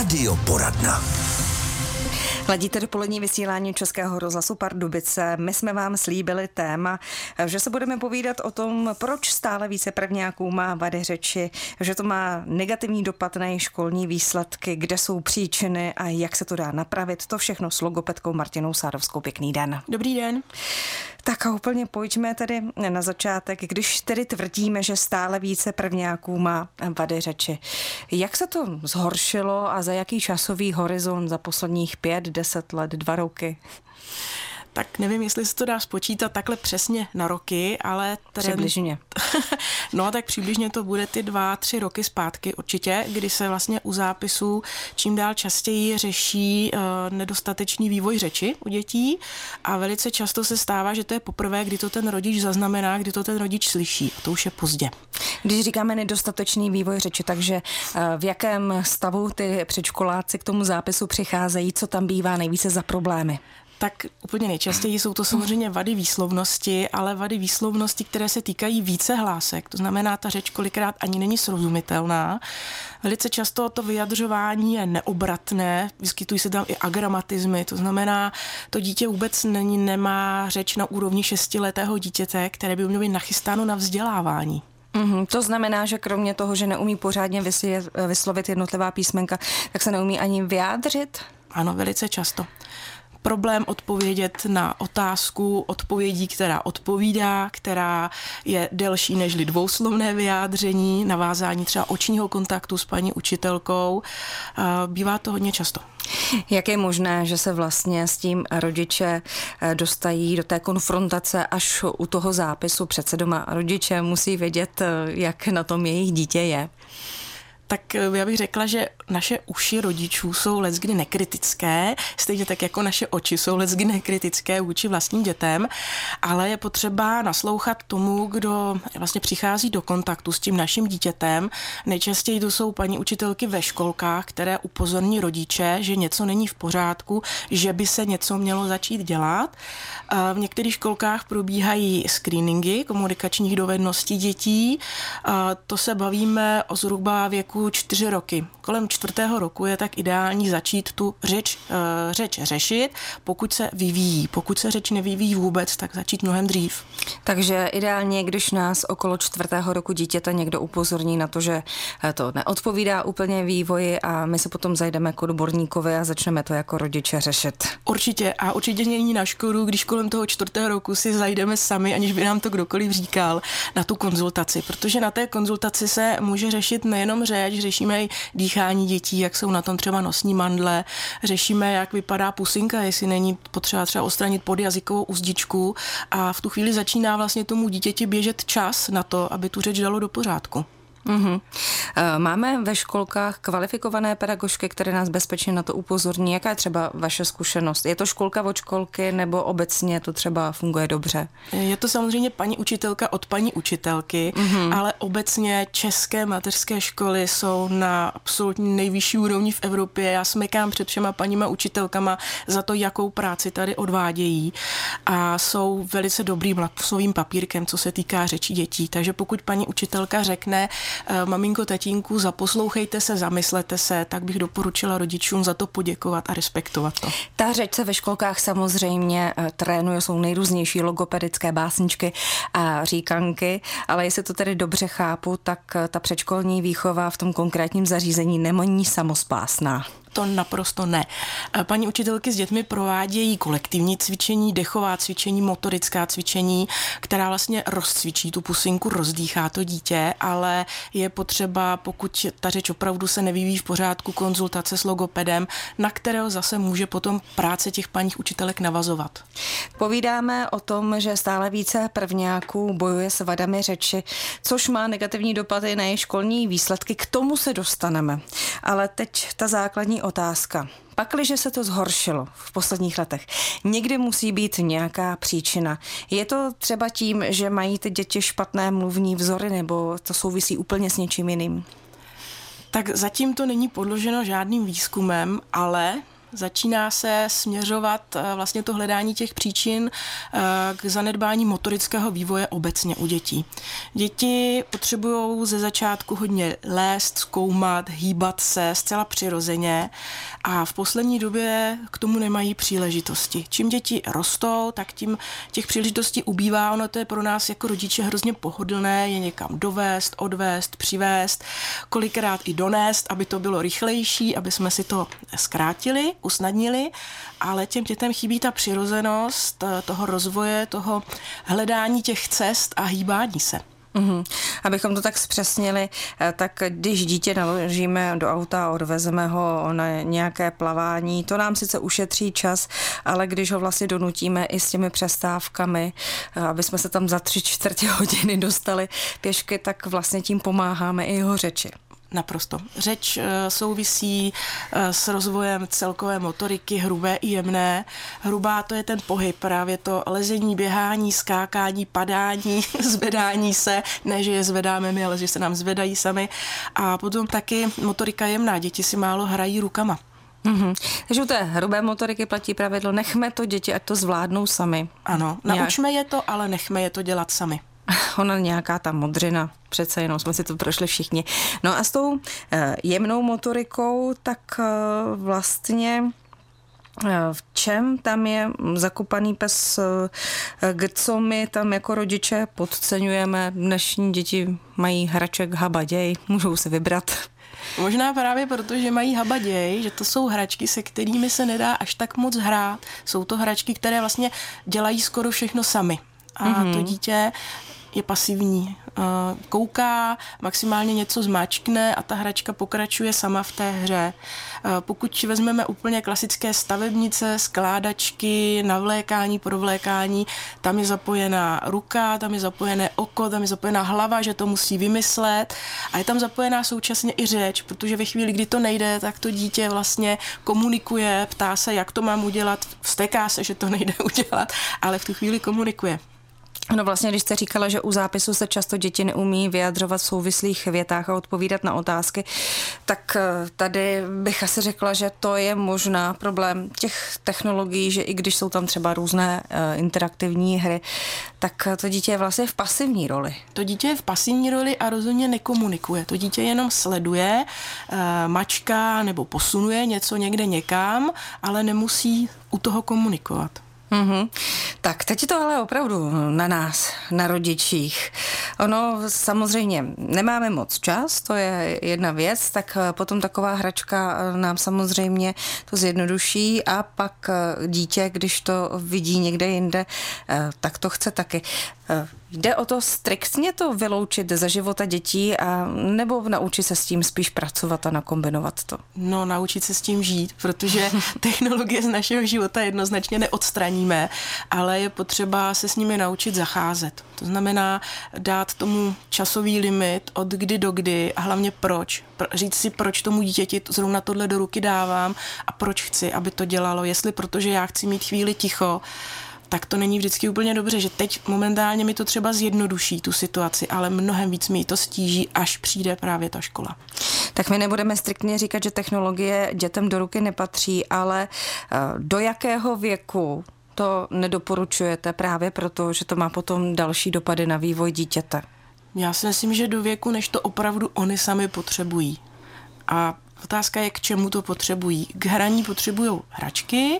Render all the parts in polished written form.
Radioporadna. Ladíte dopolední vysílání Českého rozhlasu Pardubice. My jsme vám slíbili téma, že se budeme povídat o tom, proč stále více prvňáků má vady řeči, že to má negativní dopad na jejich školní výsledky, kde jsou příčiny a jak se to dá napravit. To všechno s logopedkou Martinou Sádovskou. Pěkný den. Dobrý den. Tak a úplně pojďme tedy na začátek, když tedy tvrdíme, že stále více prvňáků má vady řeči. Jak se to zhoršilo a za jaký časový horizont za posledních 5-10 let, 2 roky? Tak nevím, jestli se to dá spočítat takhle přesně na roky, ale... Přibližně. No tak přibližně to bude ty 2-3 roky zpátky určitě, kdy se vlastně u zápisů čím dál častěji řeší nedostatečný vývoj řeči u dětí a velice často se stává, že to je poprvé, kdy to ten rodič zaznamená, kdy to ten rodič slyší a to už je pozdě. Když říkáme nedostatečný vývoj řeči, takže v jakém stavu ty předškoláci k tomu zápisu přicházejí, co tam bývá nejvíce za problémy? Tak úplně nejčastěji jsou to samozřejmě vady výslovnosti, ale vady výslovnosti, které se týkají více hlásek. To znamená, ta řeč kolikrát ani není srozumitelná. Velice často to vyjadřování je neobratné, vyskytují se tam i agrammatizmy, to znamená, to dítě vůbec nemá řeč na úrovni 6letého dítěte, které by mělo být nachystáno na vzdělávání. To znamená, že kromě toho, že neumí pořádně vyslovit jednotlivá písmenka, tak se neumí ani vyjádřit? Ano, velice často. Problém odpovědět na otázku odpovědí, která odpovídá, která je delší nežli dvouslovné vyjádření, navázání třeba očního kontaktu s paní učitelkou. Bývá to hodně často. Jak je možné, že se vlastně s tím rodiče dostají do té konfrontace až u toho zápisu? Přece doma rodiče musí vědět, jak na tom jejich dítě je. Tak já bych řekla, že naše uši rodičů jsou leckdy nekritické, stejně tak jako naše oči jsou leckdy nekritické vůči vlastním dětem, ale je potřeba naslouchat tomu, kdo vlastně přichází do kontaktu s tím naším dítětem. Nejčastěji to jsou paní učitelky ve školkách, které upozorní rodiče, že něco není v pořádku, že by se něco mělo začít dělat. V některých školkách probíhají screeningy komunikačních dovedností dětí. To se bavíme o zhruba věku 4 roky. Kolem 4. roku je tak ideální začít tu řeč řešit, pokud se vyvíjí. Pokud se řeč nevyvíjí vůbec, tak začít mnohem dřív. Takže ideálně, když nás okolo 4. roku dítěte někdo upozorní na to, že to neodpovídá úplně vývoji a my se potom zajdeme k odborníkovi a začneme to jako rodiče řešit. Určitě a určitě není na škodu, když kolem toho 4. roku si zajdeme sami, aniž by nám to kdokoliv říkal, na tu konzultaci, protože na té konzultaci se může řešit nejenom řeč, řešíme i dýchání dětí, jak jsou na tom třeba nosní mandle, řešíme, jak vypadá pusinka, jestli není potřeba třeba odstranit podjazykovou uzdičku a v tu chvíli začíná vlastně tomu dítěti běžet čas na to, aby tu řeč dalo do pořádku. Máme ve školkách kvalifikované pedagožky, které nás bezpečně na to upozorní. Jaká je třeba vaše zkušenost? Je to školka od školky nebo obecně to třeba funguje dobře? Je to samozřejmě paní učitelka od paní učitelky, ale obecně české mateřské školy jsou na absolutně nejvyšší úrovni v Evropě. Já smekám před všema paníma učitelkama za to, jakou práci tady odvádějí a jsou velice dobrým lakmusovým papírkem, co se týká řečí dětí. Takže pokud paní učitelka řekne, maminko, tatínku, zaposlouchejte se, zamyslete se, tak bych doporučila rodičům za to poděkovat a respektovat to. Ta řeč se ve školkách samozřejmě trénuje, jsou nejrůznější logopedické básničky a říkanky, ale jestli to tedy dobře chápu, tak ta předškolní výchova v tom konkrétním zařízení není samospásná. To naprosto ne. Paní učitelky s dětmi provádějí kolektivní cvičení, dechová cvičení, motorická cvičení, která vlastně rozcvičí tu pusinku, rozdýchá to dítě, ale je potřeba, pokud ta řeč opravdu se nevyvíjí v pořádku, konzultace s logopedem, na kterého zase může potom práce těch paních učitelek navazovat. Povídáme o tom, že stále více prvňáků bojuje s vadami řeči, což má negativní dopady na jejich školní výsledky. K tomu se dostaneme. Ale teď ta základní otázka. Pakliže se to zhoršilo v posledních letech, někdy musí být nějaká příčina. Je to třeba tím, že mají ty děti špatné mluvní vzory, nebo to souvisí úplně s něčím jiným? Tak zatím to není podloženo žádným výzkumem, ale Začíná se směřovat vlastně to hledání těch příčin k zanedbání motorického vývoje obecně u dětí. Děti potřebují ze začátku hodně lézt, zkoumat, hýbat se zcela přirozeně a v poslední době k tomu nemají příležitosti. Čím děti rostou, tak tím těch příležitostí ubývá. Ono to je pro nás jako rodiče hrozně pohodlné je někam dovést, odvést, přivést, kolikrát i donést, aby to bylo rychlejší, aby jsme si to zkrátili, usnadnili, ale těm dětem chybí ta přirozenost toho rozvoje, toho hledání těch cest a hýbání se. Abychom to tak zpřesnili, tak když dítě naložíme do auta a odvezeme ho na nějaké plavání, to nám sice ušetří čas, ale když ho vlastně donutíme i s těmi přestávkami, aby jsme se tam za 3/4 hodiny dostali pěšky, tak vlastně tím pomáháme i jeho řeči. Naprosto. Řeč souvisí s rozvojem celkové motoriky, hrubé i jemné. Hrubá to je ten pohyb, právě to lezení, běhání, skákání, padání, zvedání se, ne, že je zvedáme my, ale že se nám zvedají sami. A potom taky motorika jemná, děti si málo hrají rukama. Takže u té hrubé motoriky platí pravidlo, nechme to děti, ať to zvládnou sami. Ano, naučme je to, ale nechme je to dělat sami. Ona nějaká ta modřina, přece jenom jsme si to prošli všichni. No a s tou jemnou motorikou, tak vlastně v čem tam je zakopaný pes, co my tam jako rodiče podceňujeme. Dnešní děti mají hraček habaděj, můžou si vybrat. Možná právě proto, že mají habaděj, že to jsou hračky, se kterými se nedá až tak moc hrát. Jsou to hračky, které vlastně dělají skoro všechno sami. A to dítě je pasivní. Kouká, maximálně něco zmáčkne a ta hračka pokračuje sama v té hře. Pokud vezmeme úplně klasické stavebnice, skládačky, navlékání, provlékání, tam je zapojená ruka, tam je zapojené oko, tam je zapojená hlava, že to musí vymyslet a je tam zapojená současně i řeč, protože ve chvíli, kdy to nejde, tak to dítě vlastně komunikuje, ptá se, jak to mám udělat, vzteká se, že to nejde udělat, ale v tu chvíli komunikuje. No vlastně, když jste říkala, že u zápisu se často děti neumí vyjadřovat v souvislých větách a odpovídat na otázky, tak tady bych asi řekla, že to je možná problém těch technologií, že i když jsou tam třeba různé interaktivní hry, tak to dítě je vlastně v pasivní roli. To dítě je v pasivní roli a rozhodně nekomunikuje. To dítě jenom sleduje, mačká nebo posunuje něco někde někam, ale nemusí u toho komunikovat. Tak, teď je to ale opravdu na nás, na rodičích. Ono samozřejmě nemáme moc čas, to je jedna věc, tak potom taková hračka nám samozřejmě to zjednoduší a pak dítě, když to vidí někde jinde, tak to chce taky. Jde o to striktně to vyloučit ze života dětí a nebo naučit se s tím spíš pracovat a nakombinovat to? No, naučit se s tím žít, protože technologie z našeho života jednoznačně neodstraníme, ale je potřeba se s nimi naučit zacházet. To znamená dát tomu časový limit od kdy do kdy a hlavně proč. Říct si, proč tomu dítěti zrovna tohle do ruky dávám a proč chci, aby to dělalo. Jestli protože já chci mít chvíli ticho, tak to není vždycky úplně dobře, že teď momentálně mi to třeba zjednoduší tu situaci, ale mnohem víc mi to stíží, až přijde právě ta škola. Tak my nebudeme striktně říkat, že technologie dětem do ruky nepatří, ale do jakého věku to nedoporučujete právě proto, že to má potom další dopady na vývoj dítěte? Já si myslím, že do věku, než to opravdu oni sami potřebují. A otázka je, k čemu to potřebují. K hraní potřebují hračky,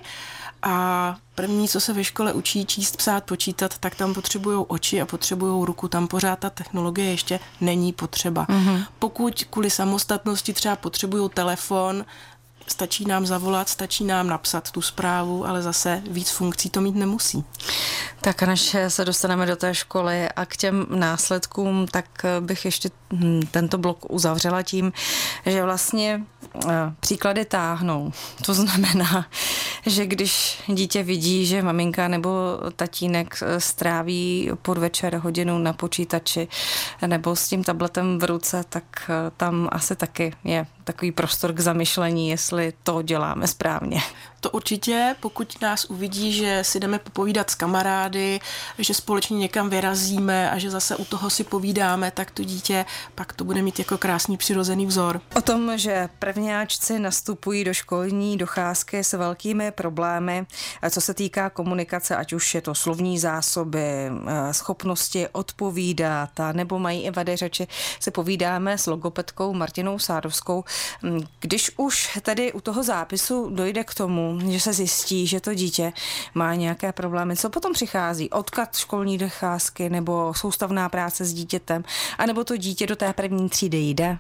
a první, co se ve škole učí číst, psát, počítat, tak tam potřebují oči a potřebují ruku. Tam pořád ta technologie ještě není potřeba. Pokud kvůli samostatnosti třeba potřebují telefon, stačí nám zavolat, stačí nám napsat tu zprávu, ale zase víc funkcí to mít nemusí. Tak než se dostaneme do té školy a k těm následkům, tak bych ještě tento blok uzavřela tím, že vlastně příklady táhnou. To znamená, že když dítě vidí, že maminka nebo tatínek stráví podvečer hodinu na počítači nebo s tím tabletem v ruce, tak tam asi taky je takový prostor k zamyšlení, jestli to děláme správně. To určitě, pokud nás uvidí, že si jdeme popovídat s kamarády, že společně někam vyrazíme a že zase u toho si povídáme, tak to dítě pak to bude mít jako krásný přirozený vzor. O tom, že prvňáčci nastupují do školní docházky s velkými problémy, co se týká komunikace, ať už je to slovní zásoby, schopnosti odpovídat, nebo mají i vady řeči, se povídáme s logopedkou Martinou Sádovskou. Když už tedy u toho zápisu dojde k tomu, že se zjistí, že to dítě má nějaké problémy, co potom přichází? Odklad školní docházky nebo soustavná práce s dítětem, anebo to dítě do té první třídy jde?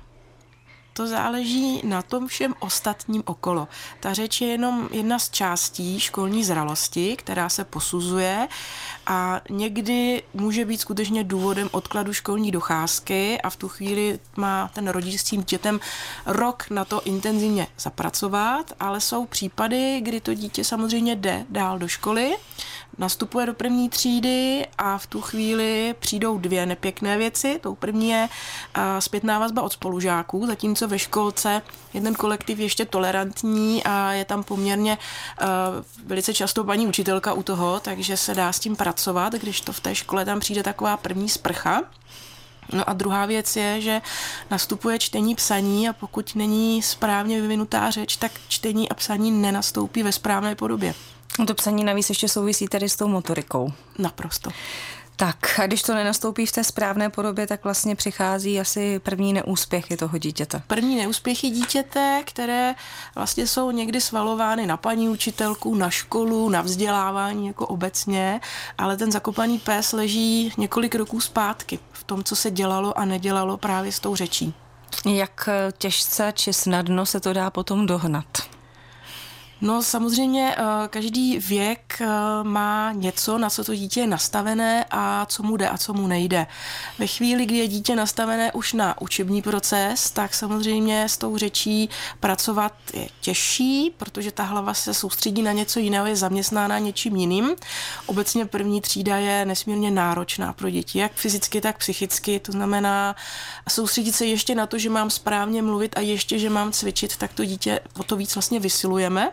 To záleží na tom všem ostatním okolo. Ta řeč je jenom jedna z částí školní zralosti, která se posuzuje a někdy může být skutečně důvodem odkladu školní docházky a v tu chvíli má ten rodič s tím dítětem rok na to intenzivně zapracovat, ale jsou případy, kdy to dítě samozřejmě jde dál do školy, nastupuje do první třídy a v tu chvíli přijdou dvě nepěkné věci. Tou první je zpětná vazba od spolužáků, zatímco ve školce je ten kolektiv ještě tolerantní a je tam poměrně velice často paní učitelka u toho, takže se dá s tím pracovat, když to v té škole tam přijde taková první sprcha. No a druhá věc je, že nastupuje čtení, psaní a pokud není správně vyvinutá řeč, tak čtení a psaní nenastoupí ve správné podobě. To psaní navíc ještě souvisí tady s tou motorikou. Naprosto. Tak a když to nenastoupí v té správné podobě, tak vlastně přichází asi první neúspěchy toho dítěte. První neúspěchy dítěte, které vlastně jsou někdy svalovány na paní učitelku, na školu, na vzdělávání jako obecně, ale ten zakopaný pes leží několik roků zpátky v tom, co se dělalo a nedělalo právě s tou řečí. Jak těžce či snadno se to dá potom dohnat? No samozřejmě každý věk má něco, na co to dítě je nastavené a co mu jde a co mu nejde. Ve chvíli, kdy je dítě nastavené už na učební proces, tak samozřejmě s tou řečí pracovat je těžší, protože ta hlava se soustředí na něco jiného, je zaměstnána něčím jiným. Obecně první třída je nesmírně náročná pro děti, jak fyzicky, tak psychicky. To znamená soustředit se ještě na to, že mám správně mluvit a ještě, že mám cvičit, tak to dítě o to víc vlastně vysilujeme.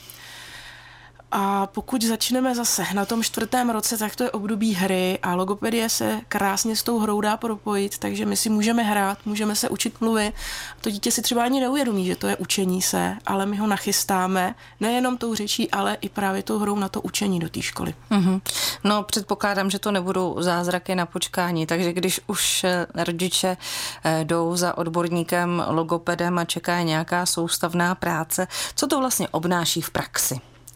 A pokud začneme zase na tom 4. roce, tak to je období hry a logopedie se krásně s tou hrou dá propojit, takže my si můžeme hrát, můžeme se učit mluvit. To dítě si třeba ani neuvědomí, že to je učení se, ale my ho nachystáme nejenom tou řečí, ale i právě tou hrou na to učení do té školy. Mm-hmm. No předpokládám, že to nebudou zázraky na počkání, takže když už rodiče jdou za odborníkem, logopedem a čeká nějaká soustavná práce, co to vlastně obnáší v praxi?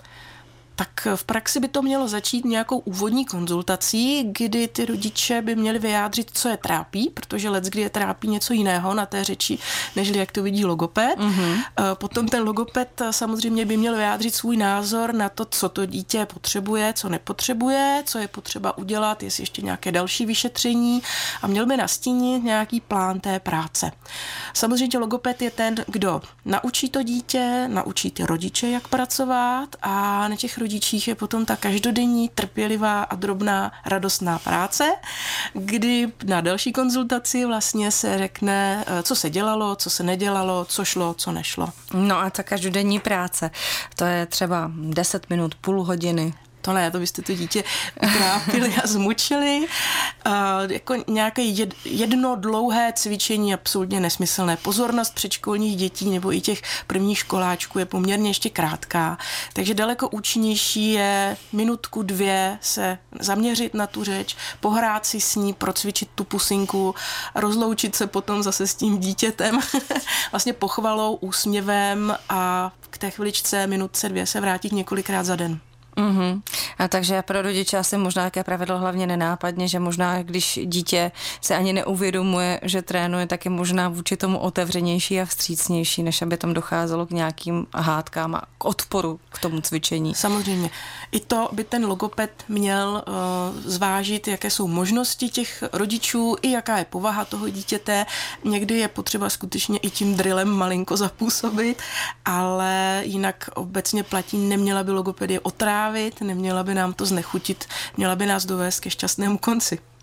Tak v praxi by to mělo začít nějakou úvodní konzultací, kdy ty rodiče by měli vyjádřit, co je trápí, protože leckdy je trápí něco jiného na té řeči, nežli jak to vidí logoped. Mm-hmm. Potom ten logoped samozřejmě by měl vyjádřit svůj názor na to, co to dítě potřebuje, co nepotřebuje, co je potřeba udělat, jestli ještě nějaké další vyšetření a měl by nastínit nějaký plán té práce. Samozřejmě logoped je ten, kdo naučí to dítě, naučí ty rodiče, jak pracovat a na těch rodičích je potom ta každodenní, trpělivá a drobná radostná práce, kdy na další konzultaci vlastně se řekne, co se dělalo, co se nedělalo, co šlo, co nešlo. No a ta každodenní práce, to je třeba 10 minut, půl hodiny. To ne, to byste to dítě utrápili a zmučili. Jako nějaké jedno dlouhé cvičení absolutně nesmyslné. Pozornost předškolních dětí nebo i těch prvních školáčků je poměrně ještě krátká. Takže daleko účinnější je minutku, 2 se zaměřit na tu řeč, pohrát si s ní, procvičit tu pusinku, rozloučit se potom zase s tím dítětem, vlastně pochvalou, úsměvem a k té chviličce, minutce, 2 se vrátit několikrát za den. Mm-hmm. A takže pro rodiče asi možná také pravidlo hlavně nenápadně, že možná když dítě se ani neuvědomuje, že trénuje, tak je možná vůči tomu otevřenější a vstřícnější, než aby tam docházelo k nějakým hádkám a k odporu k tomu cvičení. Samozřejmě. I to by ten logoped měl zvážit, jaké jsou možnosti těch rodičů i jaká je povaha toho dítěte. Někdy je potřeba skutečně i tím drillem malinko zapůsobit, ale jinak obecně platí, neměla by logopedie otrávit, neměla by nám to znechutit, měla by nás dovést ke šťastnému konci.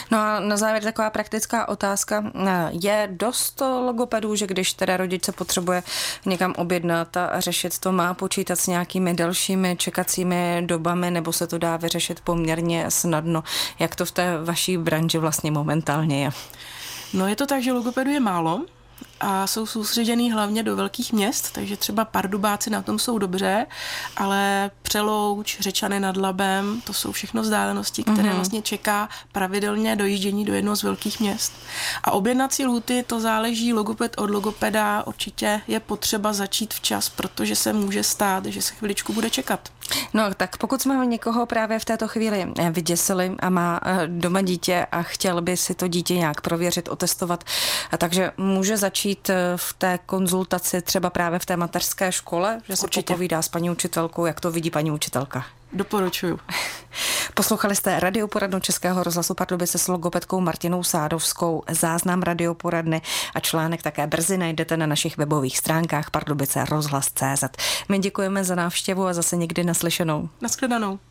No a na závěr taková praktická otázka. Je dost logopedů, že když teda rodiče potřebuje někam objednat a řešit to, má počítat s nějakými dalšími čekacími dobami, nebo se to dá vyřešit poměrně snadno? Jak to v té vaší branži vlastně momentálně je? No je to tak, že logopedů je málo a jsou soustředěný hlavně do velkých měst, takže třeba Pardubáci na tom jsou dobře, ale Přelouč, Řečany nad Labem, to jsou všechno vzdálenosti, které vlastně čeká pravidelně dojíždění do jednoho z velkých měst. A objednací lhuty, to záleží logoped od logopeda, určitě je potřeba začít včas, protože se může stát, že se chviličku bude čekat. No tak pokud jsme někoho právě v této chvíli vyděsili a má doma dítě a chtěl by si to dítě nějak prověřit, otestovat, takže může začít v té konzultaci třeba právě v té mateřské škole, že se popovídá s paní učitelkou, jak to vidí paní učitelka. Doporučuju. Poslouchali jste radioporadnu Českého rozhlasu Pardubice s logopedkou Martinou Sádovskou. Záznam radioporadny a článek také brzy najdete na našich webových stránkách pardubicerozhlas.cz. My děkujeme za návštěvu a zase někdy naslyšenou. Nashledanou.